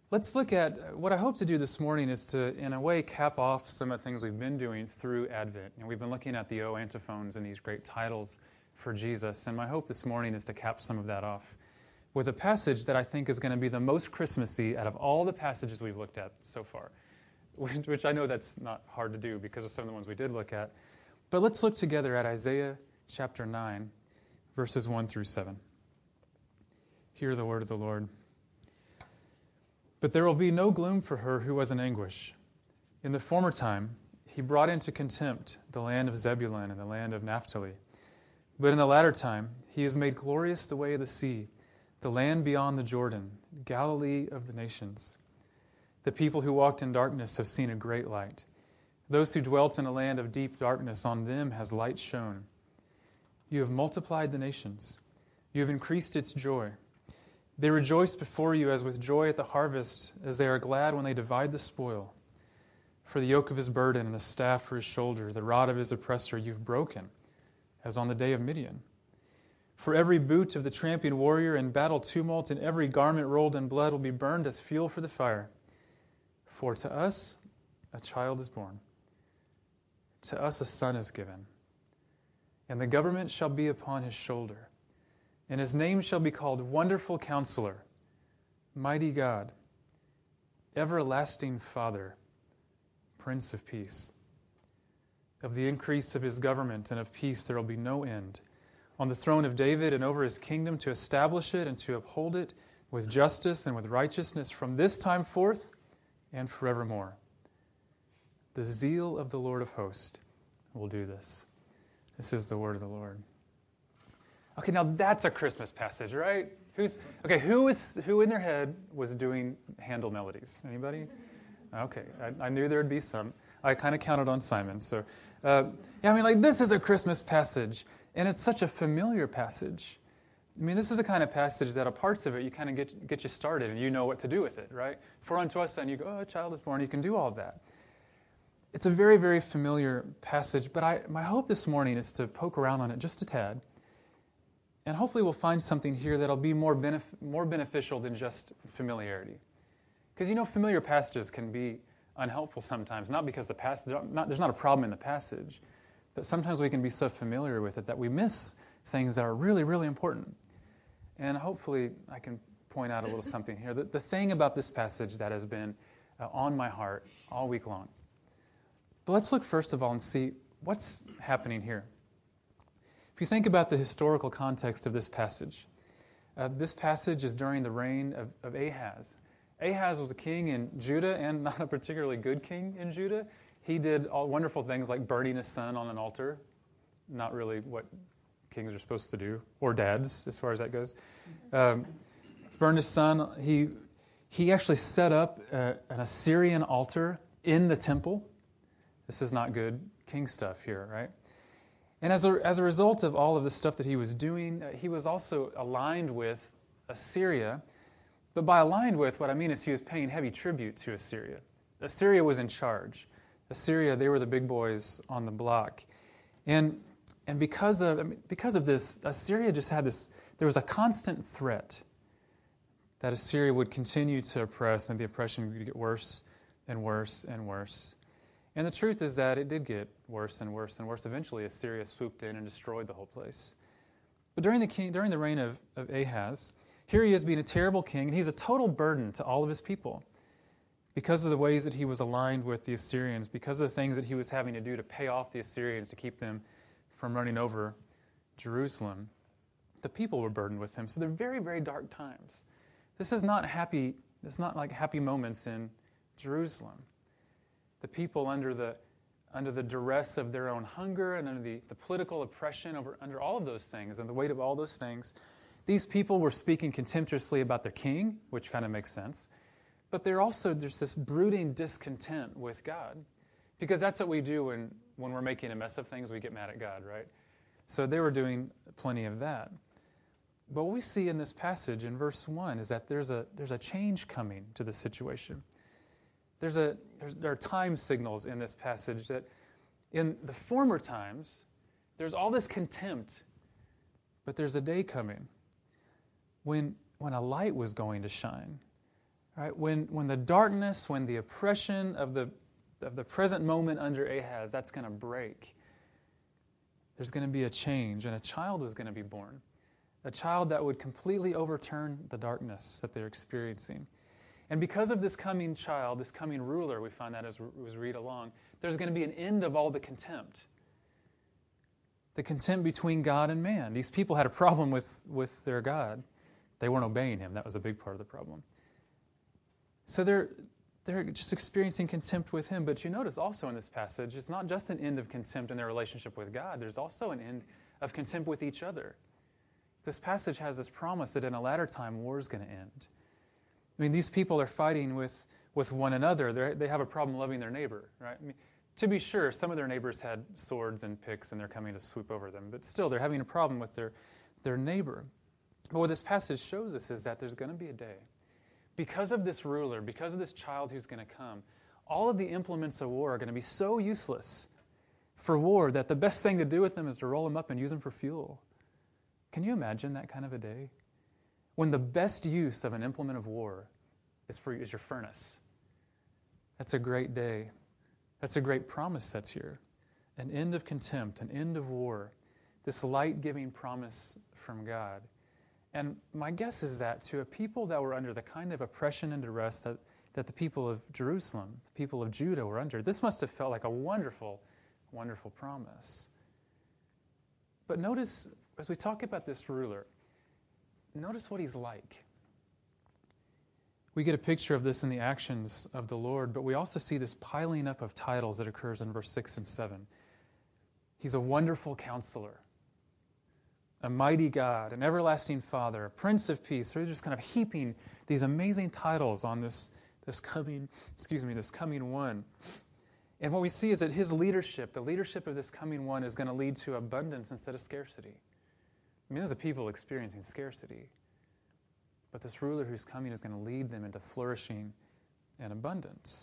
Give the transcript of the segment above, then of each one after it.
Let's look at what I hope to do this morning is to, in a way, cap off some of the things we've been doing through Advent. And we've been looking at the O antiphons and these great titles for Jesus. And my hope this morning is to cap some of that off with a passage that I think is going to be the most Christmassy out of all the passages we've looked at so far, which I know that's not hard to do because of some of the ones we did look at. But let's look together at Isaiah chapter 9, verses 1 through 7. Hear the word of the Lord. But there will be no gloom for her who was in anguish. In the former time, he brought into contempt the land of Zebulun and the land of Naphtali. But in the latter time, he has made glorious the way of the sea, the land beyond the Jordan, Galilee of the nations. The people who walked in darkness have seen a great light. Those who dwelt in a land of deep darkness, on them has light shone. You have multiplied the nations. You have increased its joy. They rejoice before you as with joy at the harvest, as they are glad when they divide the spoil. For the yoke of his burden and the staff for his shoulder, the rod of his oppressor you've broken, as on the day of Midian. For every boot of the tramping warrior and battle tumult and every garment rolled in blood will be burned as fuel for the fire. For to us a child is born, to us a son is given, and the government shall be upon his shoulder. And his name shall be called Wonderful Counselor, Mighty God, Everlasting Father, Prince of Peace. Of the increase of his government and of peace there will be no end, on the throne of David and over his kingdom, to establish it and to uphold it with justice and with righteousness from this time forth and forevermore. The zeal of the Lord of hosts will do this. This is the word of the Lord. Okay, now that's a Christmas passage, right? Who in their head was doing Handel melodies? Anybody? Okay, I knew there would be some. I kind of counted on Simon. So, this is a Christmas passage, and it's such a familiar passage. I mean, this is the kind of passage that parts of it you kind of get you started, and you know what to do with it, right? For unto us, and you go, oh, a child is born. You can do all of that. It's a very, very familiar passage, but my hope this morning is to poke around on it just a tad. And hopefully we'll find something here that'll be more beneficial than just familiarity. Because familiar passages can be unhelpful sometimes, not because there's not a problem in the passage, but sometimes we can be so familiar with it that we miss things that are really, really important. And hopefully I can point out a little something here. The thing about this passage that has been on my heart all week long. But let's look first of all and see what's happening here. If you think about the historical context of this passage is during the reign of Ahaz. Ahaz was a king in Judah and not a particularly good king in Judah. He did all wonderful things like burning his son on an altar. Not really what kings are supposed to do, or dads, as far as that goes. Burned his son. He actually set up an Assyrian altar in the temple. This is not good king stuff here, right? And as a result of all of the stuff that he was doing, he was also aligned with Assyria. But by aligned with, what I mean is he was paying heavy tribute to Assyria. Assyria was in charge. Assyria, they were the big boys on the block. And because of this, Assyria just had this, there was a constant threat that Assyria would continue to oppress, and the oppression would get worse and worse and worse. And the truth is that it did get worse and worse and worse. Eventually, Assyria swooped in and destroyed the whole place. But during the reign of Ahaz, here he is being a terrible king, and he's a total burden to all of his people because of the ways that he was aligned with the Assyrians, because of the things that he was having to do to pay off the Assyrians to keep them from running over Jerusalem. The people were burdened with him. So they're very, very dark times. This is not happy. It's not like happy moments in Jerusalem. The people under the duress of their own hunger and under the political oppression under all of those things and the weight of all those things, these people were speaking contemptuously about their king, which kind of makes sense. But there's this brooding discontent with God. Because that's what we do when we're making a mess of things, we get mad at God, right? So they were doing plenty of that. But what we see in this passage in verse 1 is that there's a change coming to the situation. There are time signals in this passage that in the former times, there's all this contempt, but there's a day coming when a light was going to shine, Right? When the darkness, when the oppression of the present moment under Ahaz, that's going to break. There's going to be a change, and a child was going to be born. A child that would completely overturn the darkness that they're experiencing. And because of this coming child, this coming ruler, we find that as we read along, there's going to be an end of all the contempt. The contempt between God and man. These people had a problem with their God. They weren't obeying him. That was a big part of the problem. So they're just experiencing contempt with him. But you notice also in this passage, it's not just an end of contempt in their relationship with God. There's also an end of contempt with each other. This passage has this promise that in a latter time, war is going to end. I mean, these people are fighting with one another. They have a problem loving their neighbor, right? I mean, to be sure, some of their neighbors had swords and picks, and they're coming to swoop over them. But still, they're having a problem with their neighbor. But what this passage shows us is that there's going to be a day. Because of this ruler, because of this child who's going to come, all of the implements of war are going to be so useless for war that the best thing to do with them is to roll them up and use them for fuel. Can you imagine that kind of a day? When the best use of an implement of war is your furnace. That's a great day. That's a great promise that's here. An end of contempt, an end of war. This light-giving promise from God. And my guess is that to a people that were under the kind of oppression and duress that the people of Jerusalem, the people of Judah were under, this must have felt like a wonderful, wonderful promise. But notice, as we talk about this ruler, notice what he's like. We get a picture of this in the actions of the Lord, but we also see this piling up of titles that occurs in verse 6 and 7. He's a wonderful counselor, a mighty God, an everlasting Father, a Prince of Peace. So he's just kind of heaping these amazing titles on this coming one. And what we see is that his leadership, the leadership of this coming one, is going to lead to abundance instead of scarcity. I mean, there's a people experiencing scarcity. But this ruler who's coming is going to lead them into flourishing and abundance.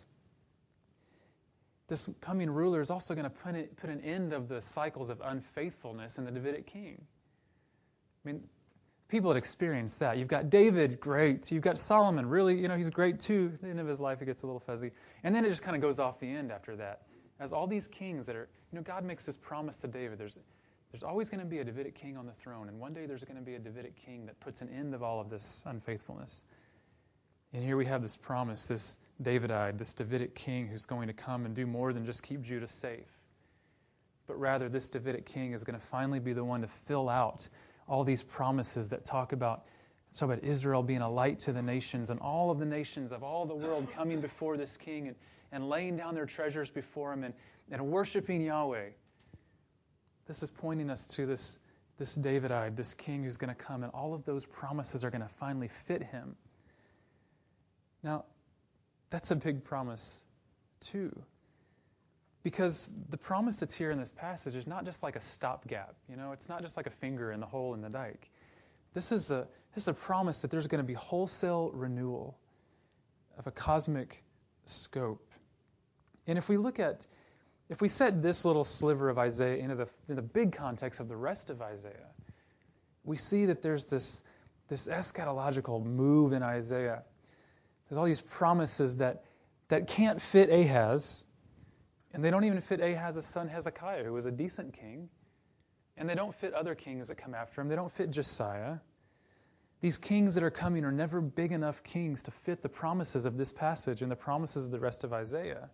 This coming ruler is also going to put an end of the cycles of unfaithfulness in the Davidic king. I mean, people had experienced that. You've got David, great. You've got Solomon, really, he's great too. At the end of his life, it gets a little fuzzy. And then it just kind of goes off the end after that. As all these kings that are, God makes this promise to David. There's always going to be a Davidic king on the throne, and one day there's going to be a Davidic king that puts an end of all of this unfaithfulness. And here we have this promise, this Davidite, this Davidic king who's going to come and do more than just keep Judah safe. But rather, this Davidic king is going to finally be the one to fill out all these promises that talk about Israel being a light to the nations, and all of the nations of all the world coming before this king and laying down their treasures before him and worshiping Yahweh. This is pointing us to this Davidite, this king who's going to come, and all of those promises are going to finally fit him. Now, that's a big promise, too. Because the promise that's here in this passage is not just like a stopgap. It's not just like a finger in the hole in the dike. This is a promise that there's going to be wholesale renewal of a cosmic scope. And if we set this little sliver of Isaiah into the big context of the rest of Isaiah, we see that there's this eschatological move in Isaiah. There's all these promises that can't fit Ahaz, and they don't even fit Ahaz's son Hezekiah, who was a decent king, and they don't fit other kings that come after him. They don't fit Josiah. These kings that are coming are never big enough kings to fit the promises of this passage and the promises of the rest of Isaiah.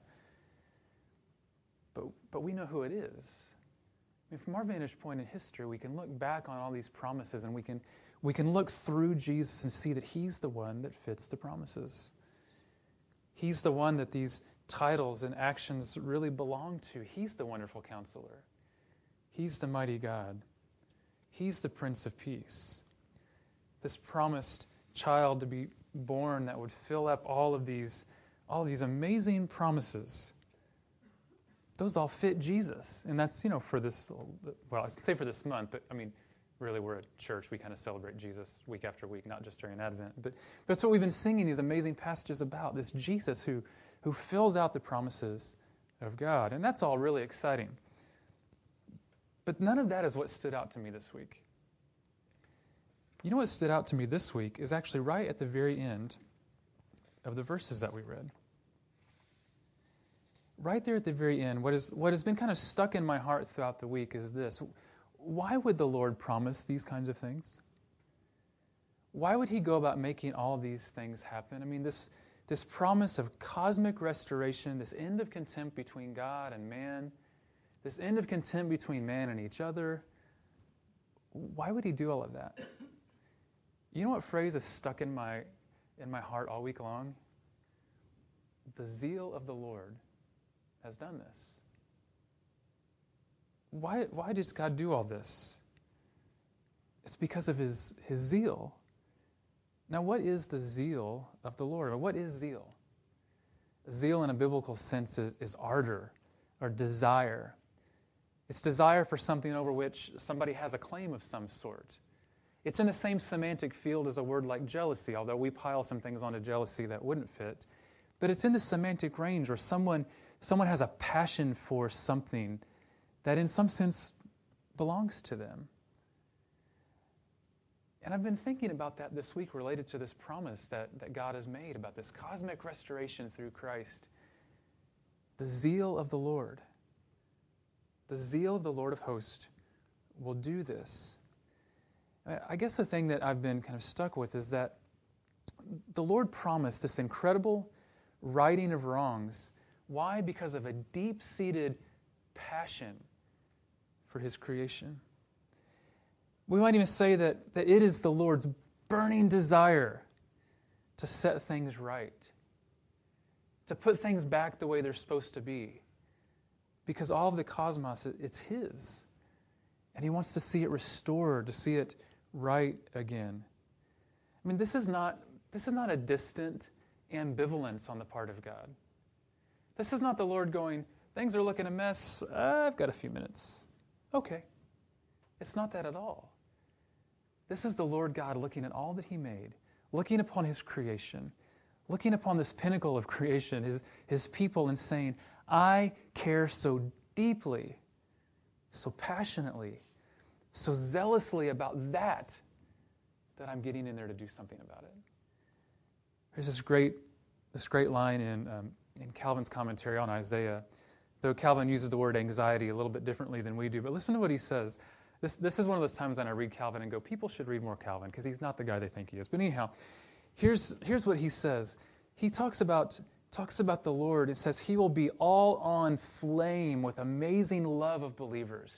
But we know who it is. I mean, from our vantage point in history, we can look back on all these promises, and we can look through Jesus and see that he's the one that fits the promises. He's the one that these titles and actions really belong to. He's the wonderful counselor. He's the mighty God. He's the Prince of Peace. This promised child to be born that would fill up all of these amazing promises. Those all fit Jesus. And that's, for this, I say for this month, but I mean, really we're a church. We kind of celebrate Jesus week after week, not just during Advent. But that's what we've been singing these amazing passages about, this Jesus who fills out the promises of God. And that's all really exciting. But none of that is what stood out to me this week. You know what stood out to me this week is actually right at the very end of the verses that we read. Right there at the very end, what has been kind of stuck in my heart throughout the week is this. Why would the Lord promise these kinds of things? Why would he go about making all of these things happen? I mean, this promise of cosmic restoration, this end of contempt between God and man, this end of contempt between man and each other, why would he do all of that? You know what phrase is stuck in my heart all week long? The zeal of the Lord has done this. Why does God do all this? It's because of his zeal. Now, what is the zeal of the Lord? Or what is zeal? Zeal in a biblical sense is ardor or desire. It's desire for something over which somebody has a claim of some sort. It's in the same semantic field as a word like jealousy, although we pile some things onto jealousy that wouldn't fit. But it's in the semantic range where someone has a passion for something that in some sense belongs to them. And I've been thinking about that this week related to this promise that God has made about this cosmic restoration through Christ. The zeal of the Lord. The zeal of the Lord of hosts will do this. I guess the thing that I've been kind of stuck with is that the Lord promised this incredible righting of wrongs. Why? Because of a deep-seated passion for his creation. We might even say that it is the Lord's burning desire to set things right, to put things back the way they're supposed to be. Because all of the cosmos, it's his. And he wants to see it restored, to see it right again. I mean, this is not a distant ambivalence on the part of God. This is not the Lord going, things are looking a mess, I've got a few minutes. Okay. It's not that at all. This is the Lord God looking at all that he made, looking upon his creation, looking upon this pinnacle of creation, his people, and saying, I care so deeply, so passionately, so zealously about that I'm getting in there to do something about it. There's this great line in Calvin's commentary on Isaiah, though Calvin uses the word anxiety a little bit differently than we do. But listen to what he says. This is one of those times when I read Calvin and go, people should read more Calvin because he's not the guy they think he is. But anyhow, here's what he says. He talks about the Lord. It says he will be all on flame with amazing love of believers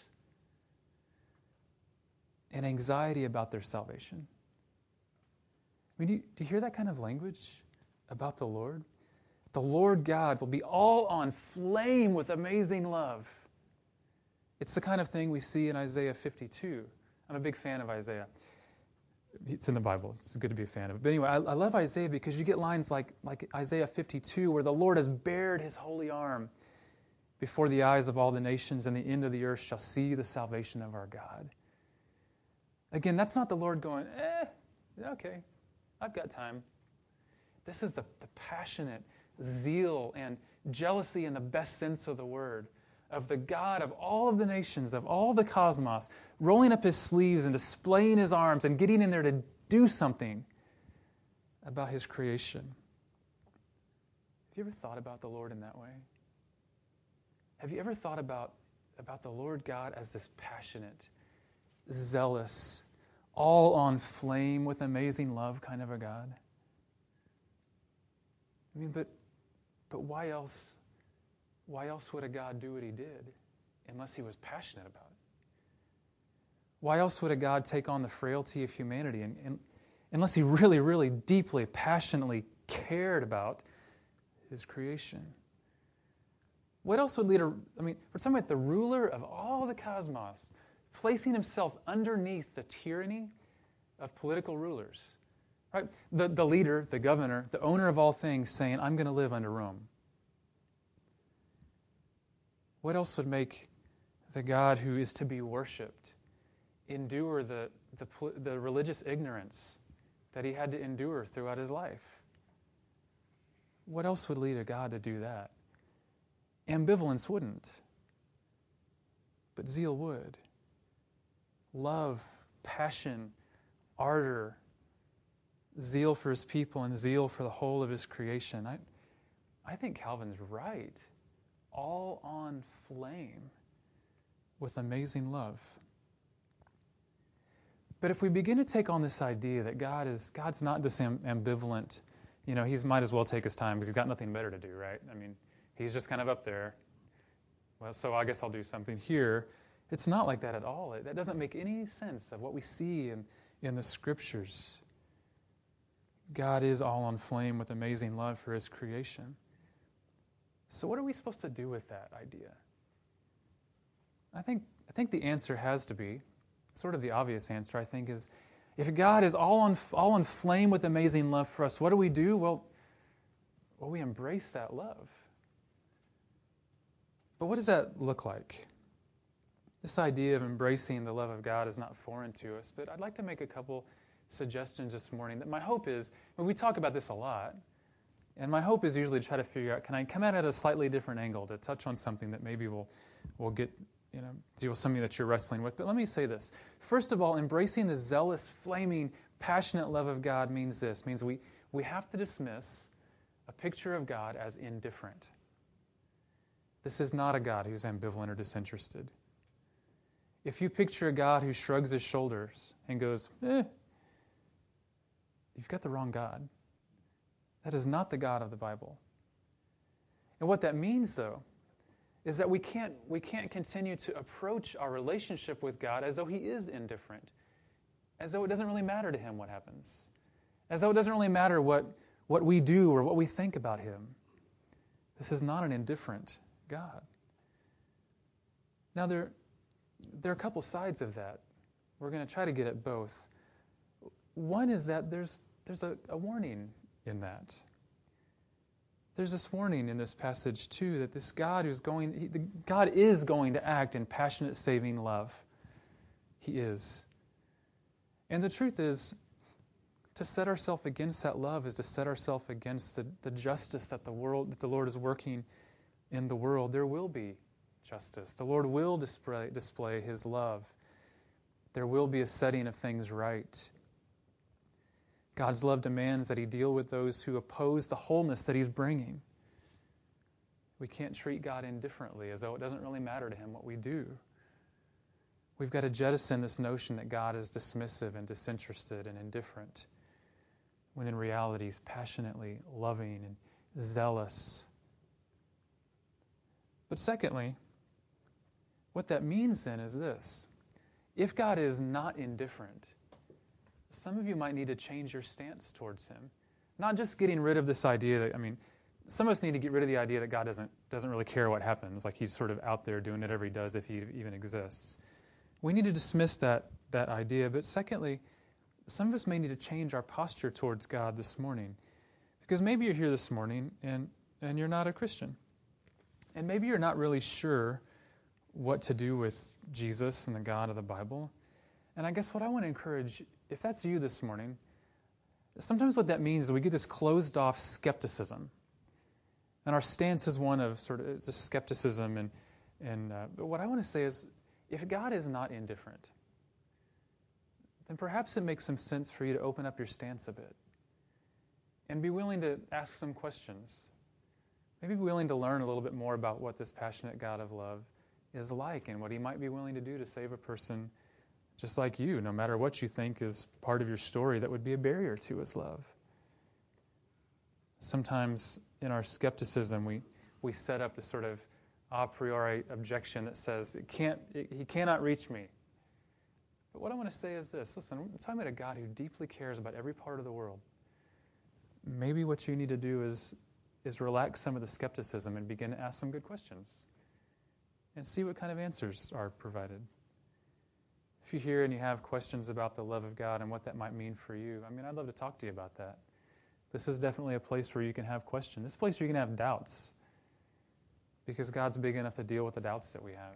and anxiety about their salvation. I mean, do you hear that kind of language about the Lord? The Lord God will be all on flame with amazing love. It's the kind of thing we see in Isaiah 52. I'm a big fan of Isaiah. It's in the Bible. It's good to be a fan of it. But anyway, I love Isaiah because you get lines like Isaiah 52 where the Lord has bared his holy arm before the eyes of all the nations, and the end of the earth shall see the salvation of our God. Again, that's not the Lord going, okay, I've got time. This is the passionate zeal and jealousy in the best sense of the word of the God of all of the nations, of all the cosmos, rolling up his sleeves and displaying his arms and getting in there to do something about his creation. Have you ever thought about the Lord in that way? Have you ever thought about the Lord God as this passionate, zealous, all on flame with amazing love kind of a God? I mean, but why else? Why else would a God do what he did unless he was passionate about it? Why else would a God take on the frailty of humanity and unless he really, really deeply, passionately cared about his creation? What else would lead we're talking about the ruler of all the cosmos, placing himself underneath the tyranny of political rulers. Right? The leader, the governor, the owner of all things saying, I'm going to live under Rome. What else would make the God who is to be worshipped endure the religious ignorance that he had to endure throughout his life? What else would lead a God to do that? Ambivalence wouldn't, but zeal would. Love, passion, ardor, zeal for his people and zeal for the whole of his creation. I think Calvin's right. All on flame with amazing love. But if we begin to take on this idea that God's not this ambivalent, he might as well take his time because he's got nothing better to do, right? I mean, he's just kind of up there. Well, so I guess I'll do something here. It's not like that at all. That doesn't make any sense of what we see in the Scriptures. God is all on flame with amazing love for his creation. So what are we supposed to do with that idea? I think the answer has to be, sort of the obvious answer, I think, is if God is all on flame with amazing love for us, what do we do? Well, we embrace that love. But what does that look like? This idea of embracing the love of God is not foreign to us, but I'd like to make a couple suggestions this morning that my hope is, we talk about this a lot, and my hope is usually to try to figure out, can I come at it at a slightly different angle to touch on something that maybe we'll get, deal with something that you're wrestling with. But let me say this. First of all, embracing the zealous, flaming, passionate love of God means we have to dismiss a picture of God as indifferent. This is not a God who's ambivalent or disinterested. If you picture a God who shrugs his shoulders and goes, you've got the wrong God. That is not the God of the Bible. And what that means, though, is that we can't continue to approach our relationship with God as though he is indifferent, as though it doesn't really matter to him what happens, as though it doesn't really matter what we do or what we think about him. This is not an indifferent God. Now, there are a couple sides of that. We're going to try to get at both. One is that there's a warning in that. There's this warning in this passage, too, that this God God is going to act in passionate saving love. He is. And the truth is, to set ourselves against that love is to set ourselves against the justice that the Lord is working in the world. There will be justice. The Lord will display his love. There will be a setting of things right. God's love demands that he deal with those who oppose the wholeness that he's bringing. We can't treat God indifferently, as though it doesn't really matter to him what we do. We've got to jettison this notion that God is dismissive and disinterested and indifferent, when in reality he's passionately loving and zealous. But secondly, what that means then is this. If God is not indifferent, some of you might need to change your stance towards him. Not just getting rid of this idea that, some of us need to get rid of the idea that God doesn't really care what happens, like he's sort of out there doing whatever he does if he even exists. We need to dismiss that idea. But secondly, some of us may need to change our posture towards God this morning. Because maybe you're here this morning and you're not a Christian. And maybe you're not really sure what to do with Jesus and the God of the Bible. And I guess what I want to encourage, if that's you this morning, sometimes what that means is we get this closed-off skepticism. And our stance is one of sort of just skepticism. But what I want to say is, if God is not indifferent, then perhaps it makes some sense for you to open up your stance a bit and be willing to ask some questions. Maybe be willing to learn a little bit more about what this passionate God of love is like and what he might be willing to do to save a person just like you, no matter what you think is part of your story that would be a barrier to his love. Sometimes in our skepticism, we set up this sort of a priori objection that says, he cannot reach me. But what I want to say is this. Listen, I'm talking about a God who deeply cares about every part of the world. Maybe what you need to do is relax some of the skepticism and begin to ask some good questions and see what kind of answers are provided. If you're here and you have questions about the love of God and what that might mean for you, I'd love to talk to you about that. This is definitely a place where you can have questions. This is a place where you can have doubts, because God's big enough to deal with the doubts that we have.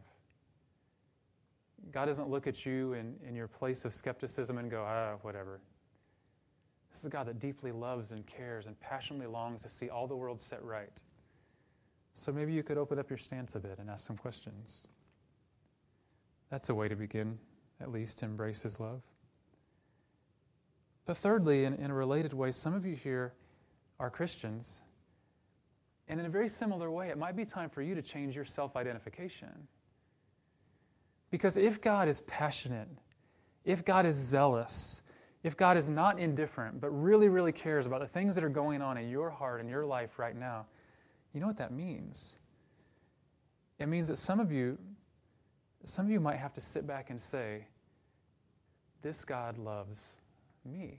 God doesn't look at you in your place of skepticism and go, whatever. This is a God that deeply loves and cares and passionately longs to see all the world set right. So maybe you could open up your stance a bit and ask some questions. That's a way to begin, at least, to embrace his love. But thirdly, in a related way, some of you here are Christians, and in a very similar way, it might be time for you to change your self-identification. Because if God is passionate, if God is zealous, if God is not indifferent, but really, really cares about the things that are going on in your heart and your life right now, you know what that means? It means that some of you might have to sit back and say, this God loves me.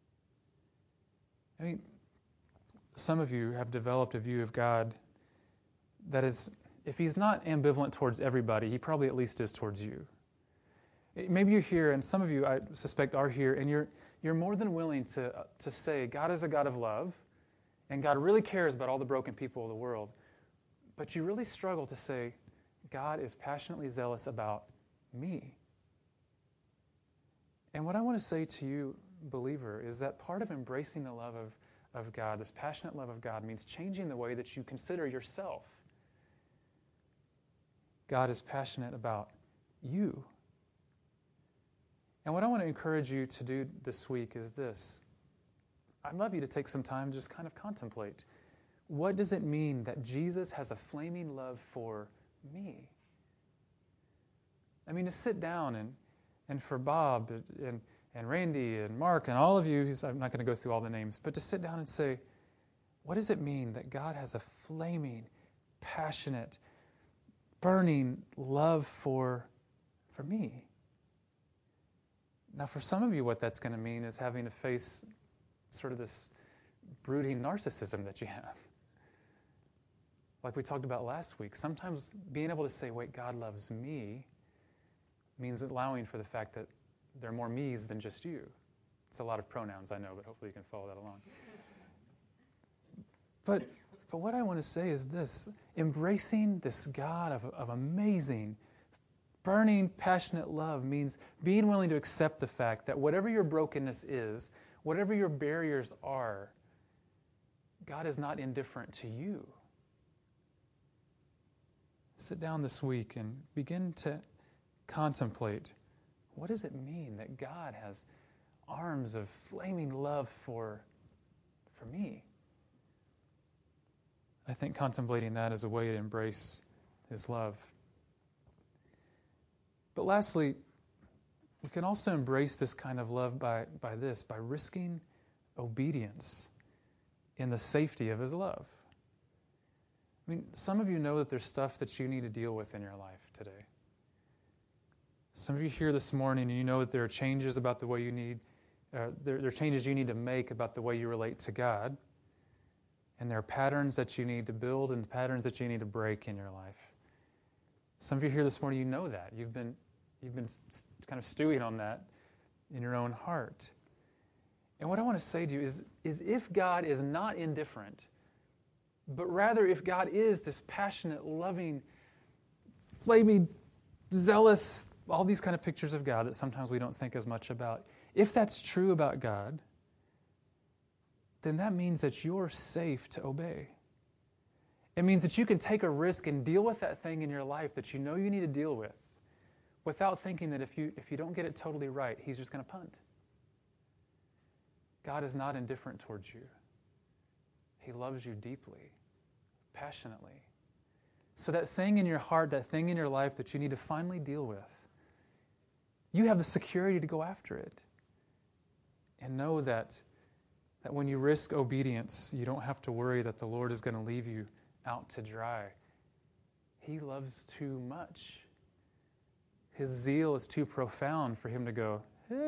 I mean, some of you have developed a view of God that is, if he's not ambivalent towards everybody, he probably at least is towards you. Maybe you're here, and some of you, I suspect, are here, and you're more than willing to say God is a God of love, and God really cares about all the broken people of the world. But you really struggle to say, God is passionately zealous about me. And what I want to say to you, believer, is that part of embracing the love of God, this passionate love of God, means changing the way that you consider yourself. God is passionate about you. And what I want to encourage you to do this week is this. I'd love you to take some time to just kind of contemplate. What does it mean that Jesus has a flaming love for me? I mean, to sit down and for Bob and Randy and Mark and all of you, I'm not going to go through all the names, but to sit down and say, what does it mean that God has a flaming, passionate, burning love for me? Now, for some of you, what that's going to mean is having to face sort of this brooding narcissism that you have. Like we talked about last week, sometimes being able to say, wait, God loves me, means allowing for the fact that there are more me's than just you. It's a lot of pronouns, I know, but hopefully you can follow that along. But what I want to say is this. Embracing this God of amazing, burning, passionate love means being willing to accept the fact that whatever your brokenness is, whatever your barriers are, God is not indifferent to you. Sit down this week and begin to contemplate, what does it mean that God has arms of flaming love for me? I think contemplating that is a way to embrace his love. But lastly, we can also embrace this kind of love by risking obedience in the safety of his love. I mean, some of you know that there's stuff that you need to deal with in your life today. Some of you here this morning, and you know that there are changes about the way you need, there are changes you need to make about the way you relate to God. And there are patterns that you need to build and patterns that you need to break in your life. Some of you here this morning, you know that. You've been kind of stewing on that in your own heart. And what I want to say to you is if God is not indifferent, but rather if God is this passionate, loving, flaming, zealous, all these kind of pictures of God that sometimes we don't think as much about, if that's true about God, then that means that you're safe to obey. It means that you can take a risk and deal with that thing in your life that you know you need to deal with without thinking that if you don't get it totally right, he's just going to punt. God is not indifferent towards you. He loves you deeply, passionately. So that thing in your heart, that thing in your life that you need to finally deal with, you have the security to go after it. And know that when you risk obedience, you don't have to worry that the Lord is going to leave you out to dry. He loves too much. His zeal is too profound for him to go,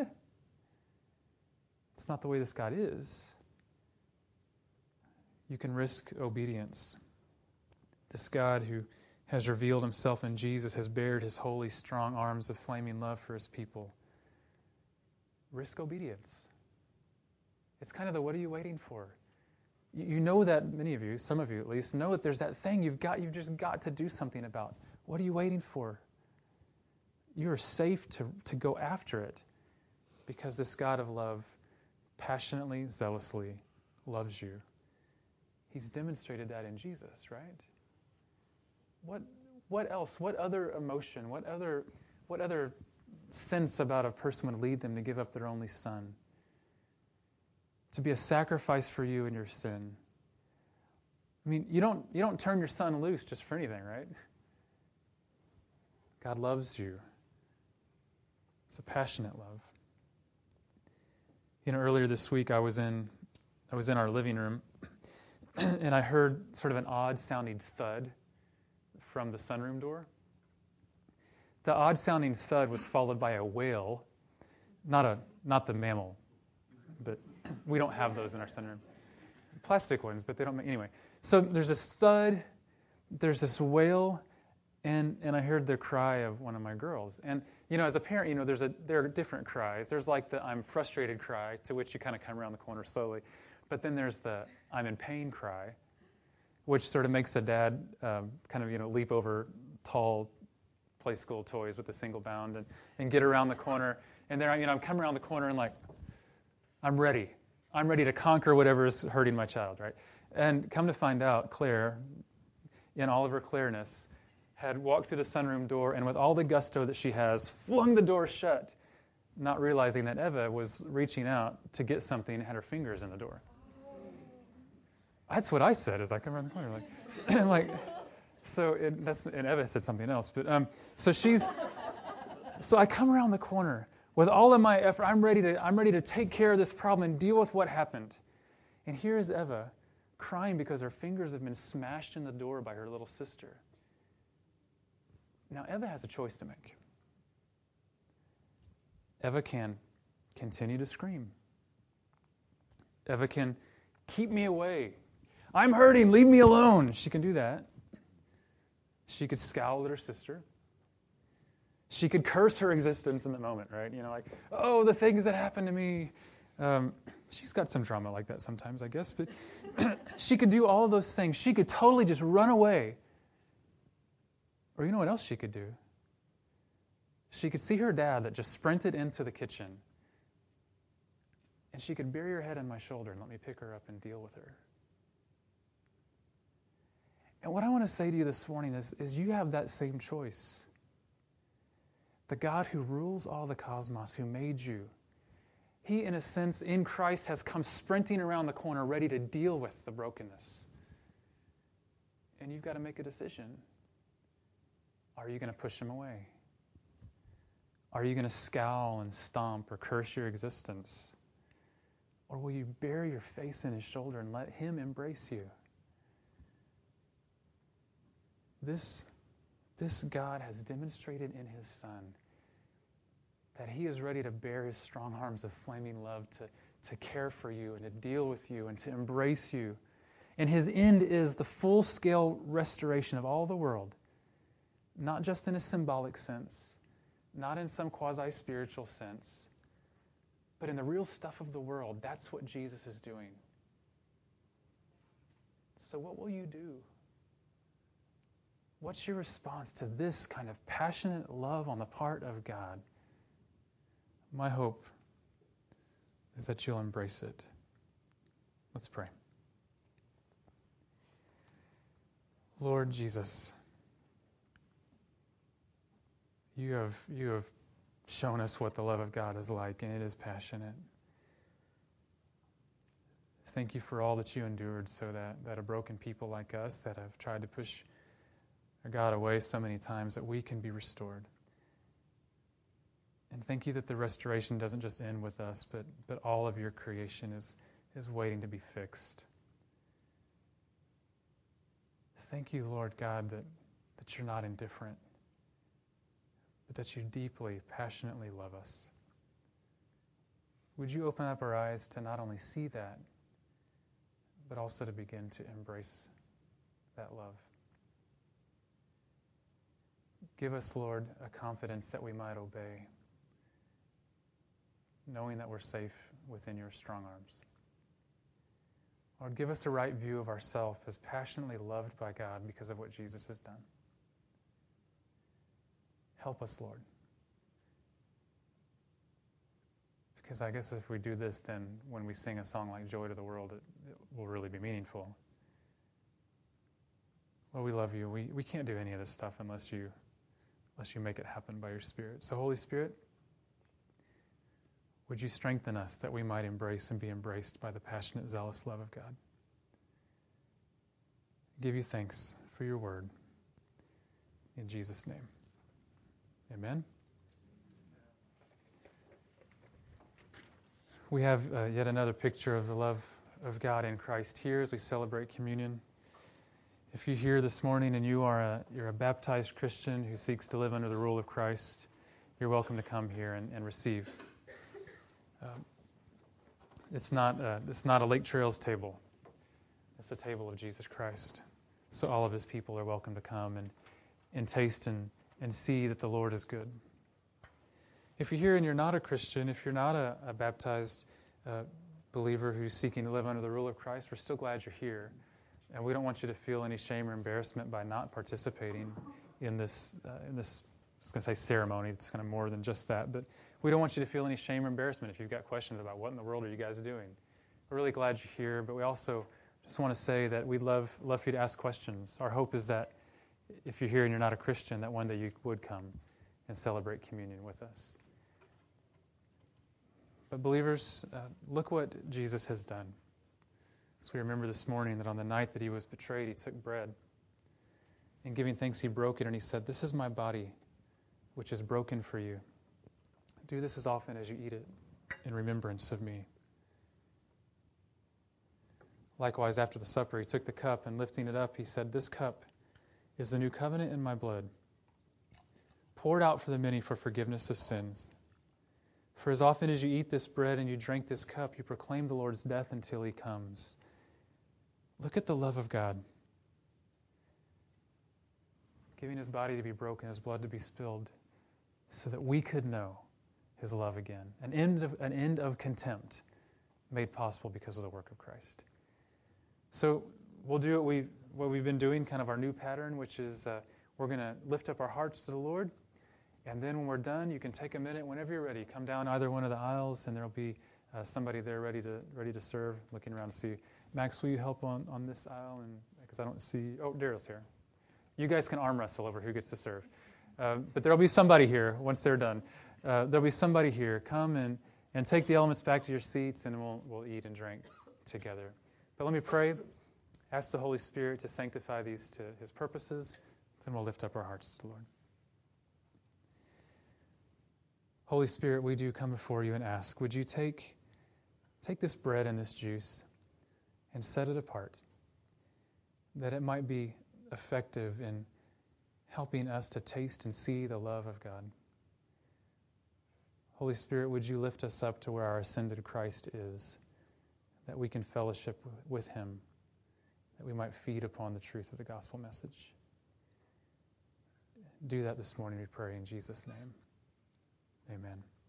it's not the way this God is. You can risk obedience. This God who has revealed himself in Jesus has bared his holy, strong arms of flaming love for his people. Risk obedience. It's kind of the what are you waiting for? You know that, many of you, some of you at least, know that there's that thing you've just got to do something about. What are you waiting for? You are safe to go after it because this God of love passionately, zealously loves you. He's demonstrated that in Jesus, right? What else? What other emotion? What other sense about a person would lead them to give up their only son to be a sacrifice for you in your sin. I mean, you don't turn your son loose just for anything, right? God loves you. It's a passionate love. Earlier this week I was in our living room and I heard sort of an odd sounding thud from the sunroom door. The odd sounding thud was followed by a wail, not the mammal, but we don't have those in our sunroom. Plastic ones, but they don't make anyway. So there's this thud, there's this wail, and I heard the cry of one of my girls. And as a parent, there are different cries. There's like the I'm frustrated cry, to which you kind of come around the corner slowly. But then there's the I'm in pain cry, which sort of makes a dad kind of leap over tall play school toys with a single bound and get around the corner. And there, I'm coming around the corner and like, I'm ready. I'm ready to conquer whatever is hurting my child, right? And come to find out, Claire, in all of her Claireness, had walked through the sunroom door and with all the gusto that she has, flung the door shut, not realizing that Eva was reaching out to get something and had her fingers in the door. That's what I said as I come around the corner. And Eva said something else. But so I come around the corner with all of my effort. I'm ready to take care of this problem and deal with what happened. And here is Eva crying because her fingers have been smashed in the door by her little sister. Now Eva has a choice to make. Eva can continue to scream. Eva can keep me away. I'm hurting, leave me alone. She can do that. She could scowl at her sister. She could curse her existence in the moment, right? Oh, the things that happened to me. She's got some drama like that sometimes, I guess. But she could do all of those things. She could totally just run away. Or you know what else she could do? She could see her dad that just sprinted into the kitchen. And she could bury her head on my shoulder and let me pick her up and deal with her. And what I want to say to you this morning is you have that same choice. The God who rules all the cosmos, who made you, He, in a sense, in Christ, has come sprinting around the corner ready to deal with the brokenness. And you've got to make a decision. Are you going to push Him away? Are you going to scowl and stomp or curse your existence? Or will you bury your face in His shoulder and let Him embrace you? This God has demonstrated in His Son that He is ready to bear His strong arms of flaming love to care for you and to deal with you and to embrace you. And His end is the full-scale restoration of all the world, not just in a symbolic sense, not in some quasi-spiritual sense, but in the real stuff of the world. That's what Jesus is doing. So what will you do? What's your response to this kind of passionate love on the part of God? My hope is that you'll embrace it. Let's pray. Lord Jesus, you have shown us what the love of God is like, and it is passionate. Thank you for all that you endured so that a broken people like us that have tried to push God away so many times, that we can be restored. And thank you that the restoration doesn't just end with us, but all of your creation is waiting to be fixed. Thank you, Lord God, that you're not indifferent, but that you deeply, passionately love us. Would you open up our eyes to not only see that, but also to begin to embrace that love? Give us, Lord, a confidence that we might obey, knowing that we're safe within your strong arms. Lord, give us a right view of ourselves as passionately loved by God because of what Jesus has done. Help us, Lord. Because I guess if we do this, then when we sing a song like Joy to the World, it will really be meaningful. Lord, we love you. We can't do any of this stuff unless you make it happen by your Spirit. So, Holy Spirit, Would you strengthen us that we might embrace and be embraced by the passionate, zealous love of God? Give you thanks for your word. In Jesus' name, amen. We have yet another picture of the love of God in Christ here as we celebrate communion. If you're here this morning and you're a baptized Christian who seeks to live under the rule of Christ, you're welcome to come here and receive. It's not a Lake Trails table. It's the table of Jesus Christ. So all of his people are welcome to come and taste and see that the Lord is good. If you're here and you're not a Christian, if you're not a baptized believer who's seeking to live under the rule of Christ, we're still glad you're here. And we don't want you to feel any shame or embarrassment by not participating in this, I was going to say ceremony. It's kind of more than just that. But we don't want you to feel any shame or embarrassment if you've got questions about what in the world are you guys doing. We're really glad you're here, but we also just want to say that we'd love for you to ask questions. Our hope is that if you're here and you're not a Christian, that one day you would come and celebrate communion with us. But believers, look what Jesus has done. So we remember this morning that on the night that he was betrayed, he took bread. And giving thanks, he broke it, and he said, "This is my body, which is broken for you. Do this as often as you eat it in remembrance of me." Likewise, after the supper, he took the cup, and lifting it up, he said, "This cup is the new covenant in my blood, poured out for the many for forgiveness of sins. For as often as you eat this bread and you drink this cup, you proclaim the Lord's death until he comes." Look at the love of God. Giving his body to be broken, his blood to be spilled, so that we could know his love again. An end of contempt made possible because of the work of Christ. So we'll do what we've been doing, kind of our new pattern, which is we're going to lift up our hearts to the Lord. And then when we're done, you can take a minute whenever you're ready. Come down either one of the aisles, and there'll be somebody there ready to serve. Looking around to see, Max, will you help on this aisle? And because I don't see, Daryl's here. You guys can arm wrestle over who gets to serve. But there'll be somebody here once they're done. There'll be somebody here. Come and take the elements back to your seats, and we'll eat and drink together. But let me pray. Ask the Holy Spirit to sanctify these to his purposes. Then we'll lift up our hearts to the Lord. Holy Spirit, we do come before you and ask, would you take this bread and this juice and set it apart, that it might be effective in helping us to taste and see the love of God. Holy Spirit, would you lift us up to where our ascended Christ is, that we can fellowship with him, that we might feed upon the truth of the gospel message. Do that this morning, we pray in Jesus' name. Amen.